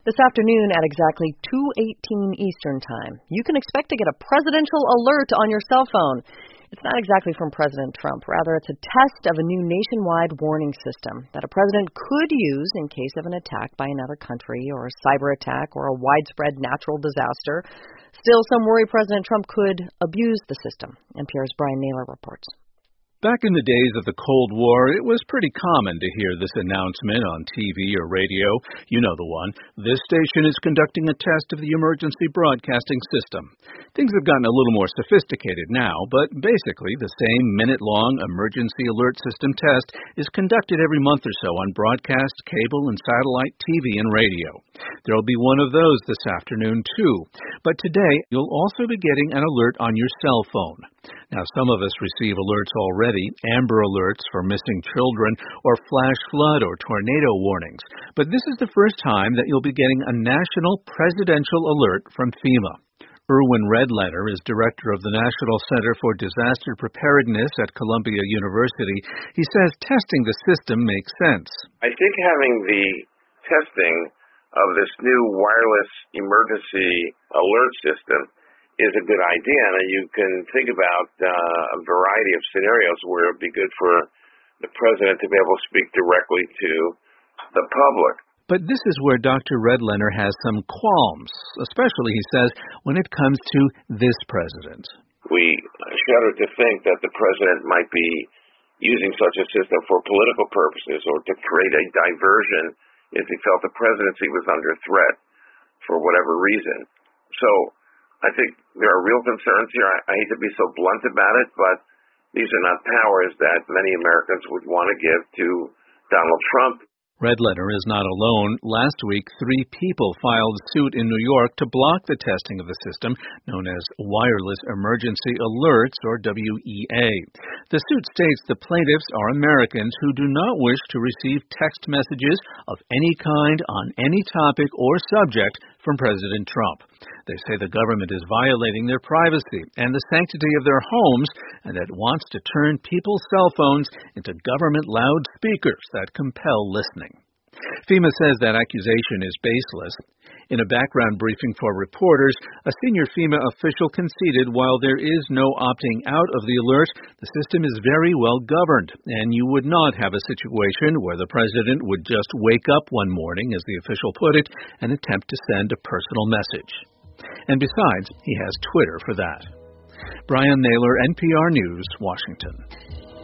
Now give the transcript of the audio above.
This afternoon at exactly 2:18 Eastern Time, you can expect to get a presidential alert on your cell phone. It's not exactly from President Trump. Rather, it's a test of a new nationwide warning system that a president could use in case of an attack by another country or a cyber attack or a widespread natural disaster. Still, some worry President Trump could abuse the system. NPR's Brian Naylor reports. Back in the days of the Cold War, it was pretty common to hear this announcement on TV or radio. You know the one. This station is conducting a test of the emergency broadcasting system. Things have gotten a little more sophisticated now, but basically the same minute-long emergency alert system test is conducted every month or so on broadcast, cable, and satellite TV and radio. There will be one of those this afternoon, too. But today, you'll also be getting an alert on your cell phone. Now, some of us receive alerts already, Amber Alerts for missing children, or flash flood or tornado warnings. But this is the first time that you'll be getting a national presidential alert from FEMA. Erwin Redlener is director of the National Center for Disaster Preparedness at Columbia University. He says testing the system makes sense. I think having the testing of this new wireless emergency alert system is a good idea, and you can think about a variety of scenarios where it would be good for the president to be able to speak directly to the public. But this is where Dr. Redlener has some qualms, especially, he says, when it comes to this president. We shudder to think that the president might be using such a system for political purposes or to create a diversion if he felt the presidency was under threat for whatever reason. So I think there are real concerns here. I hate to be so blunt about it, but these are not powers that many Americans would want to give to Donald Trump. Redlener is not alone. Last week, 3 people filed suit in New York to block the testing of the system, known as Wireless Emergency Alerts, or WEA. The suit states the plaintiffs are Americans who do not wish to receive text messages of any kind on any topic or subject from President Trump. They say the government is violating their privacy and the sanctity of their homes, and that it wants to turn people's cell phones into government loudspeakers that compel listening. FEMA says that accusation is baseless. In a background briefing for reporters, a senior FEMA official conceded while there is no opting out of the alert, the system is very well governed, and you would not have a situation where the president would just wake up one morning, as the official put it, and attempt to send a personal message. And besides, he has Twitter for that. Brian Naylor, NPR News, Washington.